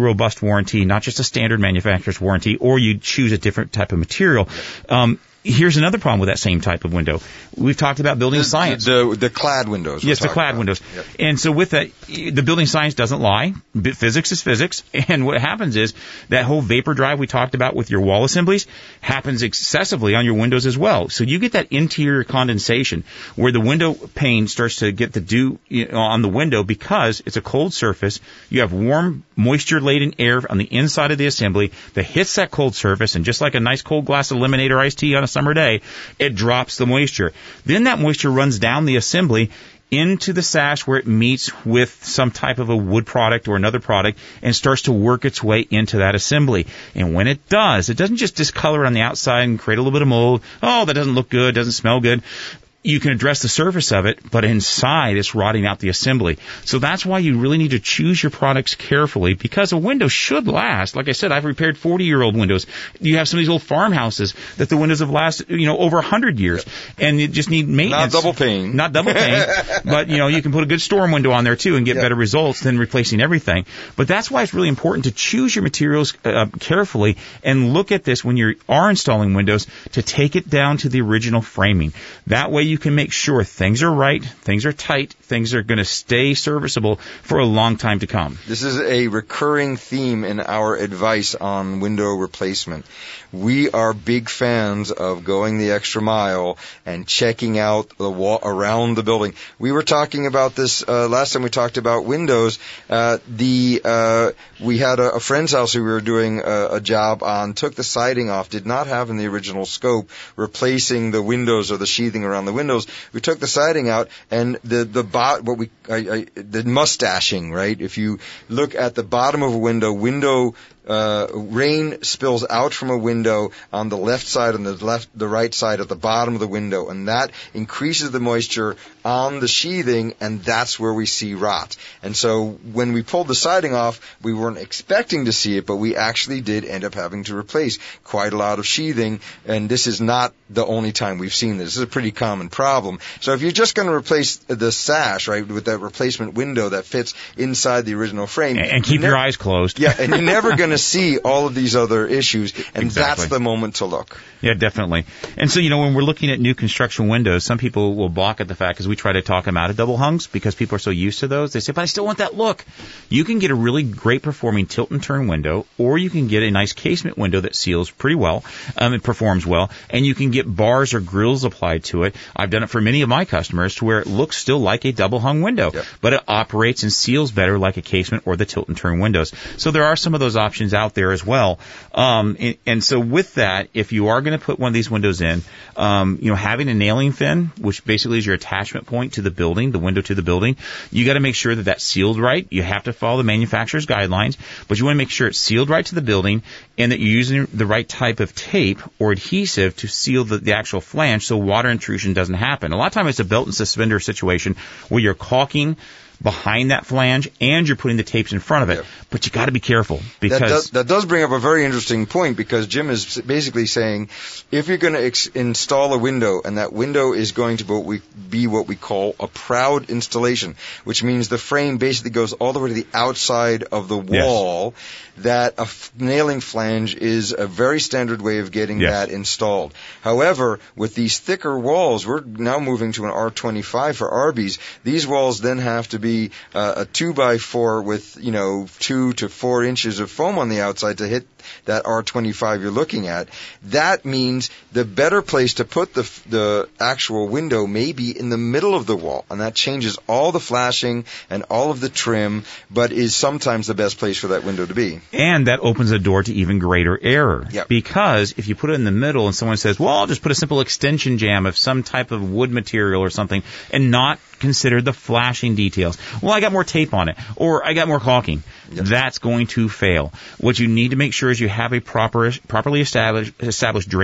robust warranty, not just a standard manufacturer's warranty, or you choose a different type of material. Um, Here's another problem with that same type of window. We've talked about building the, science. The, the, the clad windows. Yes, the clad about. windows. Yep. And so with that, the building science doesn't lie. Physics is physics. And what happens is that whole vapor drive we talked about with your wall assemblies happens excessively on your windows as well. So you get that interior condensation where the window pane starts to get the dew you know, on the window because it's a cold surface. You have warm, moisture-laden air on the inside of the assembly that hits that cold surface, and just like a nice cold glass of lemonade or iced tea on a summer day, it drops the moisture. Then that moisture runs down the assembly into the sash where it meets with some type of a wood product or another product and starts to work its way into that assembly. And when it does, it doesn't just discolor on the outside and create a little bit of mold. Oh, that doesn't look good, doesn't smell good. You can address the surface of it, but inside it's rotting out the assembly. So that's why you really need to choose your products carefully, because a window should last. Like I said, I've repaired forty-year-old windows. You have some of these old farmhouses that the windows have lasted, you know, over one hundred years, and you just need maintenance. Not double pane. Not double pane, but, you know, you can put a good storm window on there, too, and get yep. better results than replacing everything. But that's why it's really important to choose your materials uh, carefully and look at this when you are installing windows to take it down to the original framing. That way you can make sure things are right, things are tight, things are going to stay serviceable for a long time to come. This is a recurring theme in our advice on window replacement. We are big fans of going the extra mile and checking out the wall around the building. We were talking about this uh, last time we talked about windows. Uh, the uh, we had a, a friend's house who we were doing a, a job on, took the siding off, did not have in the original scope replacing the windows or the sheathing around the windows. We took the siding out, and the the bot what we I, I, the mustaching, right? If you look at the bottom of a window, window uh, rain spills out from a window on the left side and the left, the right side at the bottom of the window, and that increases the moisture on the sheathing, and that's where we see rot. And so when we pulled the siding off, we weren't expecting to see it, but we actually did end up having to replace quite a lot of sheathing, and this is not the only time we've seen this. This is a pretty common problem. So if you're just going to replace the sash, right, with that replacement window that fits inside the original frame, and, and keep your eyes closed. Yeah, and you're never going to see all of these other issues, and Exactly. that's the moment to look. Yeah, definitely. And so, you know, when we're looking at new construction windows, some people will balk at the fact, because we try to talk them out of double hungs because people are so used to those. They say, but I still want that look. You can get a really great performing tilt and turn window, or you can get a nice casement window that seals pretty well, um, it performs well, and you can get bars or grills applied to it. I've done it for many of my customers to where it looks still like a double hung window, yep. but it operates and seals better like a casement or the tilt and turn windows. So there are some of those options out there as well. Um, and, and so with that, if you are going to put one of these windows in, um, you know, having a nailing fin, which basically is your attachment point to the building, the window to the building, you got to make sure that that's sealed right. You have to follow the manufacturer's guidelines, but you want to make sure it's sealed right to the building and that you're using the right type of tape or adhesive to seal the, the actual flange so water intrusion doesn't happen. A lot of times it's a belt and suspender situation where you're caulking behind that flange and you're putting the tapes in front of it. Yep. But you got to be careful because that does, that does bring up a very interesting point, because Jim is basically saying if you're going to ex- install a window and that window is going to be what, we, be what we call a proud installation, which means the frame basically goes all the way to the outside of the wall, yes. that a f- nailing flange is a very standard way of getting yes. that installed. However, with these thicker walls, we're now moving to an R twenty-five for Arby's. These walls then have to be uh, a two by four with, you know, two to four inches of foam on the outside to hit that R twenty-five you're looking at. That means the better place to put the the actual window may be in the middle of the wall, and that changes all the flashing and all of the trim, but is sometimes the best place for that window to be. And that opens the door to even greater error. Yep. Because if you put it in the middle and someone says, well, I'll just put a simple extension jam of some type of wood material or something, and not consider the flashing details. Well, I got more tape on it, or I got more caulking. Yep. That's going to fail. What you need to make sure is you have a proper, properly established, established drain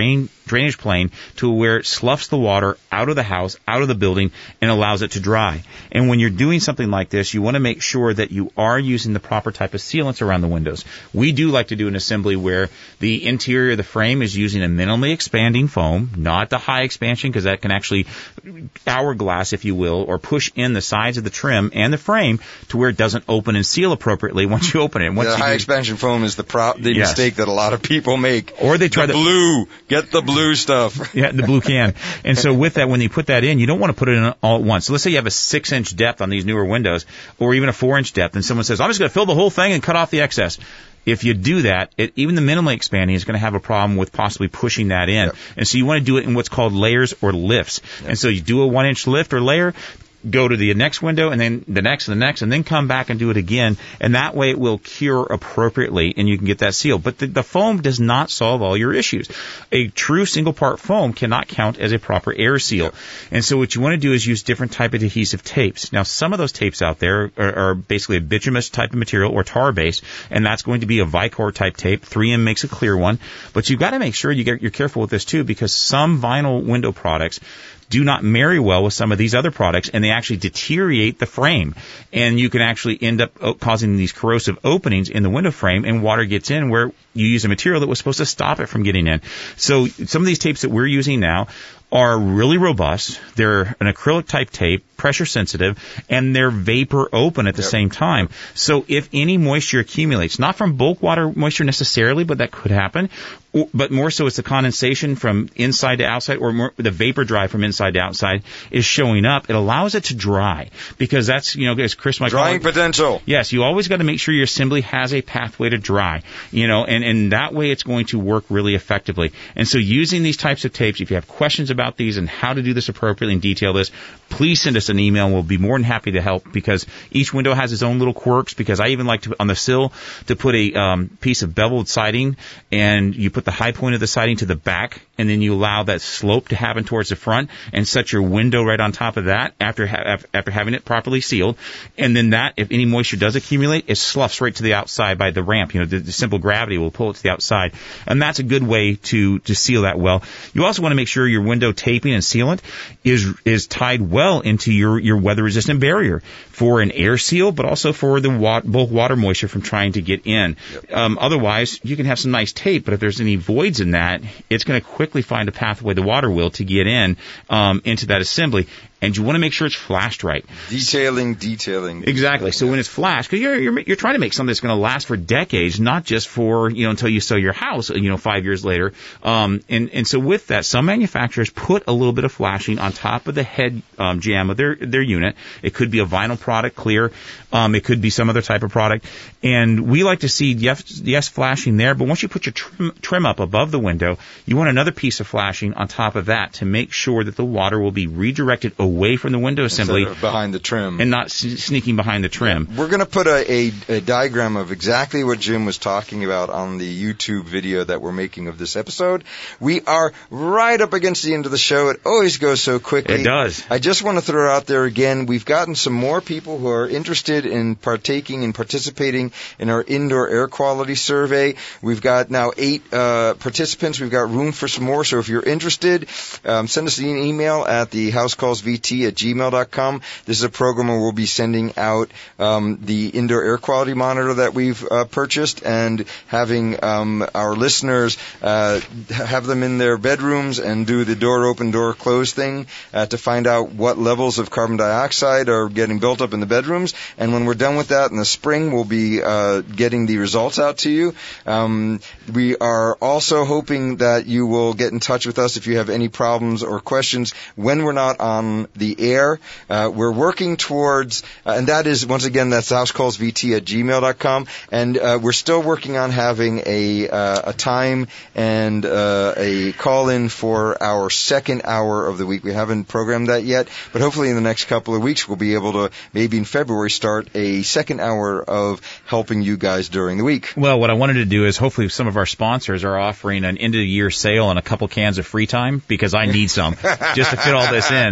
drainage plane to where it sloughs the water out of the house, out of the building, and allows it to dry. And when you're doing something like this, you want to make sure that you are using the proper type of sealants around the windows. We do like to do an assembly where the interior of the frame is using a minimally expanding foam, not the high expansion, because that can actually hourglass, if you will, or push in the sides of the trim and the frame to where it doesn't open and seal appropriately once you open it. Once the you high do, expansion foam is the pro- the Yes. mistake that a lot of people make. Or they try the the- blue. Get the blue stuff. Yeah, the blue can. And so with that, when you put that in, you don't want to put it in all at once. So let's say you have a six-inch depth on these newer windows, or even a four-inch depth, and someone says, I'm just going to fill the whole thing and cut off the excess. If you do that, it, even the minimally expanding is going to have a problem with possibly pushing that in. Yep. And so you want to do it in what's called layers or lifts. Yep. And so you do a one-inch lift or layer, go to the next window, and then the next and the next, and then come back and do it again. And that way it will cure appropriately, and you can get that sealed. But the, the foam does not solve all your issues. A true single-part foam cannot count as a proper air seal. Yep. And so what you want to do is use different type of adhesive tapes. Now, some of those tapes out there are, are basically a bituminous type of material or tar-based, and that's going to be a Vicor type tape. three M makes a clear one. But you've got to make sure you get, you're careful with this, too, because some vinyl window products do not marry well with some of these other products, and they actually deteriorate the frame. And you can actually end up causing these corrosive openings in the window frame, and water gets in where you use a material that was supposed to stop it from getting in. So some of these tapes that we're using now are really robust. They're an acrylic type tape, pressure sensitive, and they're vapor open at the yep. same time. So if any moisture accumulates, not from bulk water moisture necessarily, but that could happen, or, but more so it's the condensation from inside to outside, or more, the vapor drive from inside to outside is showing up. It allows it to dry, because that's, you know, as Chris might drying call it, potential. Yes, you always got to make sure your assembly has a pathway to dry, you know, and, and that way it's going to work really effectively. And so using these types of tapes, if you have questions about these and how to do this appropriately and detail this, please send us an email. We'll be more than happy to help, because each window has its own little quirks. Because I even like to, on the sill, to put a um, piece of beveled siding, and you put the high point of the siding to the back, and then you allow that slope to happen towards the front, and set your window right on top of that after ha- after having it properly sealed. And then that, if any moisture does accumulate, it sloughs right to the outside by the ramp. You know, the, the simple gravity will pull it to the outside, and that's a good way to to seal that well. You also want to make sure your window taping and sealant is is tied well into your your weather resistant barrier for an air seal, but also for the wa- bulk water moisture from trying to get in. Yep. Um, otherwise, you can have some nice tape, but if there's any voids in that, it's going to quickly find a pathway the water will to get in um, into that assembly. And you want to make sure it's flashed right. Detailing, detailing. Exactly. So when it's flashed, because you're, you're you're trying to make something that's going to last for decades, not just for, you know, until you sell your house, you know, five years later. Um, and and so with that, some manufacturers put a little bit of flashing on top of the head um, jamb of their their unit. It could be a vinyl product, clear. Um, it could be some other type of product. And we like to see yes, yes flashing there, but once you put your trim, trim up above the window, you want another piece of flashing on top of that to make sure that the water will be redirected away from the window assembly, behind the trim, and not s- sneaking behind the trim. We're going to put a, a, a diagram of exactly what Jim was talking about on the YouTube video that we're making of this episode. We are right up against the end of the show. It always goes so quickly. It does. I just want to throw out there again, we've gotten some more people who are interested in partaking and participating in our indoor air quality survey. We've got now eight uh, participants. We've got room for some more. So if you're interested, um, send us an email at the housecallsvt at gmail dot com. This is a program where we'll be sending out um, the indoor air quality monitor that we've uh, purchased, and having um, our listeners uh, have them in their bedrooms and do the door open, door closed thing uh, to find out what levels of carbon dioxide are getting built up in the bedrooms. And when we're done with that in the spring, we'll be uh, getting the results out to you. Um, we are also hoping that you will get in touch with us if you have any problems or questions when we're not on the air. Uh, we're working towards, uh, and that is, once again, that's housecallsvt at gmail dot com, and uh, we're still working on having a uh, a time and uh, a call-in for our second hour of the week. We haven't programmed that yet, but hopefully in the next couple of weeks we'll be able to, maybe in February, start a second hour of helping you guys during the week. Well, what I wanted to do is hopefully some of our sponsors are offering an end-of-the-year sale on a couple cans of free time, because I need some just to fit all this in. So if they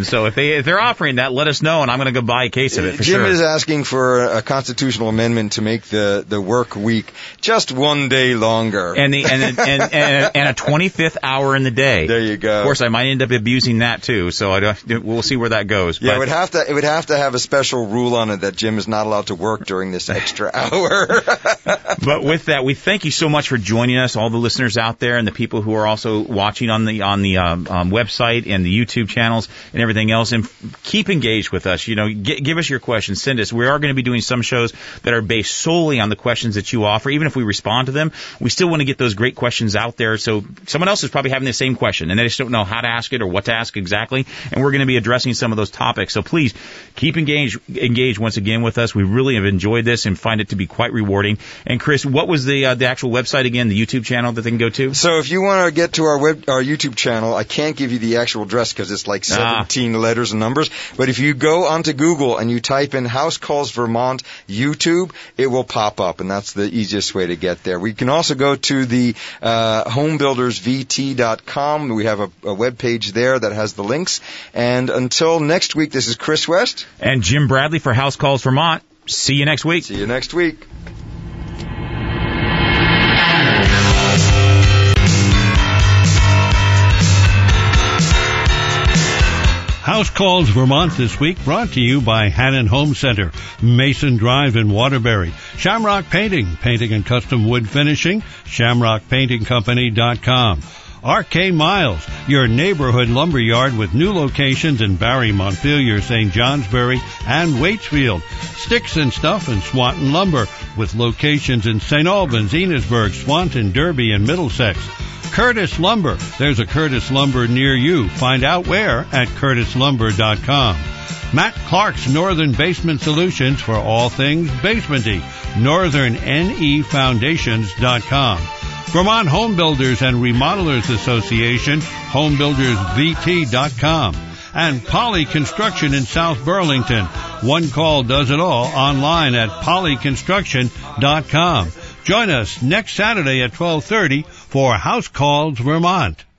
they, if they're offering that, let us know, and I'm going to go buy a case of it for Jim sure. is asking for a constitutional amendment to make the, the work week just one day longer. And the and and, and, and, and a twenty-fifth hour in the day. There you go. Of course, I might end up abusing that too, so I don't, we'll see where that goes. Yeah, but, it would have to it would have to have a special rule on it that Jim is not allowed to work during this extra hour. But with that, we thank you so much for joining us, all the listeners out there, and the people who are also watching on the on the um, um, website and the YouTube channels and everything else. And keep engaged with us. You know, g- give us your questions. Send us. We are going to be doing some shows that are based solely on the questions that you offer. Even if we respond to them, we still want to get those great questions out there. So someone else is probably having the same question, and they just don't know how to ask it or what to ask exactly. And we're going to be addressing some of those topics. So please keep engaged, engaged once again with us. We really have enjoyed this and find it to be quite rewarding. And Chris, what was the uh, the actual website again, the YouTube channel that they can go to? So if you want to get to our web, our YouTube channel, I can't give you the actual address because it's like seventeen ah. letters and numbers. But if you go onto Google and you type in House Calls Vermont YouTube, it will pop up, and that's the easiest way to get there. We can also go to the uh, home builders v t dot com. We have a, a web page there that has the links. And until next week, this is Chris West and Jim Bradley for House Calls Vermont. See you next week. See you next week. House Calls Vermont this week brought to you by Hannon Home Center, Mason Drive in Waterbury, Shamrock Painting, painting and custom wood finishing, shamrock painting company dot com. R K Miles, your neighborhood lumber yard with new locations in Barry, Montpelier, Saint Johnsbury, and Waitsfield. Sticks and Stuff and Swanton Lumber with locations in Saint Albans, Enosburg, Swanton, Derby, and Middlesex. Curtis Lumber. There's a Curtis Lumber near you. Find out where at curtis lumber dot com. Matt Clark's Northern Basement Solutions for all things basementy. northern n e foundations dot com. Vermont Home Builders and Remodelers Association, home builders v t dot com. And Poly Construction in South Burlington. One call does it all online at poly construction dot com. Join us next Saturday at twelve thirty for House Calls Vermont.